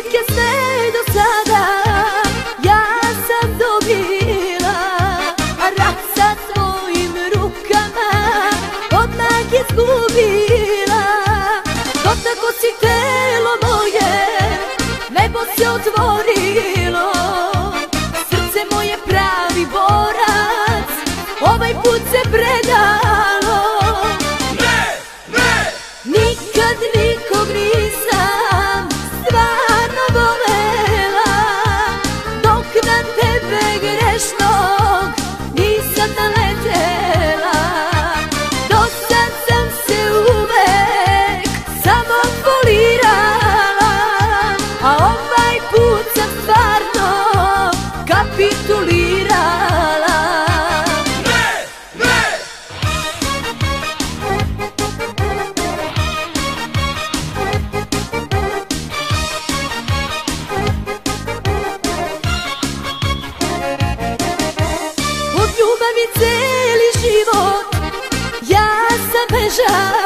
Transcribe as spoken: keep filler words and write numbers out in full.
bitke sve do sada ja sam dobila, a rat sa svojim rukama odmah izgubila. Dotako si telo moje, nebo se otvorilo, srce moje pravi borac, ovaj put se predalo. Ne, ne! Nikad nikog nisam stvarno volela, dok na tebe grešnog nisam naletela. Do sad sam se uvek samo folirala, a ovaj put sam stvarno kapitulirala. Ne, ne! Od ljubavi celi život ja sam bežala,